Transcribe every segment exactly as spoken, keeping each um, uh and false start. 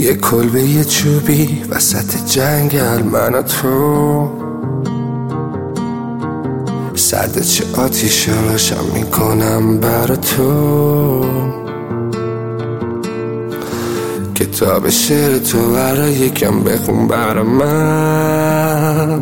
یه کلبه یه چوبی وسط جنگل، من و تو سرد چه آتیش روشن میکنم برا تو. کتاب شعر تو برا یکم بخون برا من،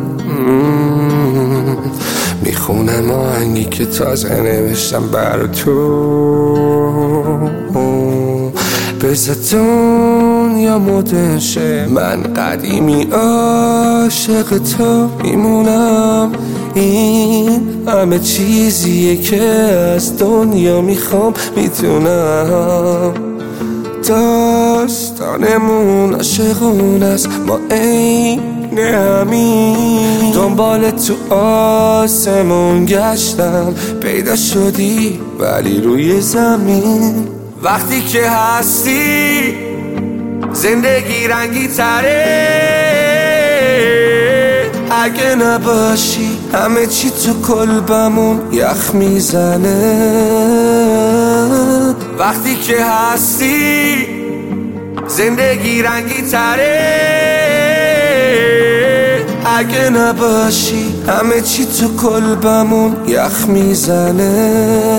میخونم آهنگی که تازه نوشتم برا تو. بذار دنیا مدرن شه، من قدیمی عاشق تو میمونم. این همه چیزیه که از دنیا میخوام میتونم. داستانمون عاشقون است، ما عین همین. دنبال تو آسمون گشتم، پیدا شدی ولی روی زمین. وقتی که هستی زندگی رنگی تره، اگه نباشی همه چی تو کلبمون یخ میزنه. وقتی که هستی زندگی رنگی تره، اگه نباشی همه چی تو کلبمون یخ میزنه.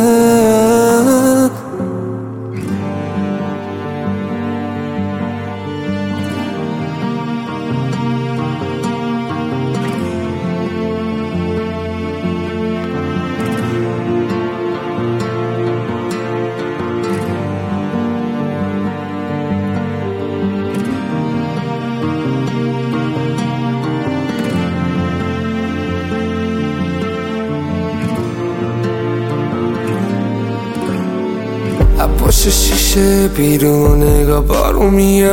پشت شیشه بیرون نگاه بارون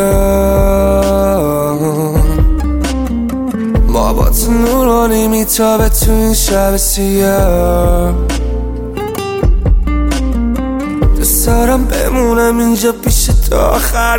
میاد، ما با تو نورانی میتابه تو این شب سیاه. دوست دارم بمونم اینجا پیش تا آخر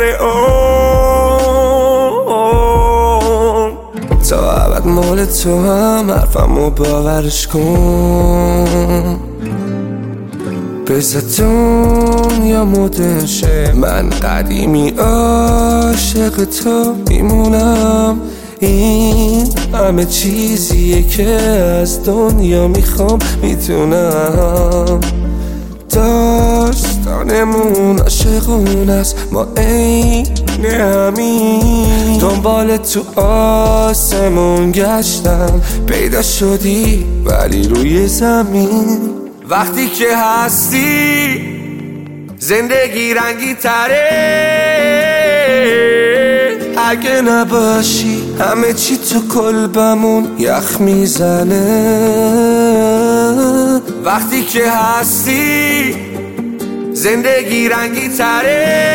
اون، تا ابد مال تو هم حرفمو باورش کن. بذار دنیا مدرن شه، من قدیمی عاشق تو میمونم. این همه چیزیه که از دنیا میخوام میتونم. داستانمون عاشقون است، ما عین همین. دنبال تو آسمون گشتم، پیدا شدی ولی روی زمین. وقتی که هستی زندگی رنگی تره، اگه نباشی همه چی تو کلبمون یخ میزنه. وقتی که هستی زندگی رنگی تره،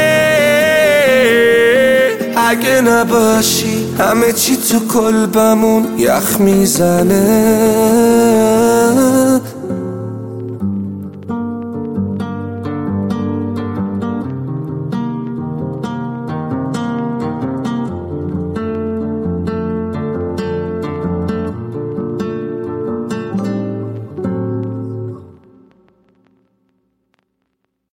اگه نباشی همه چی تو کلبمون یخ میزنه.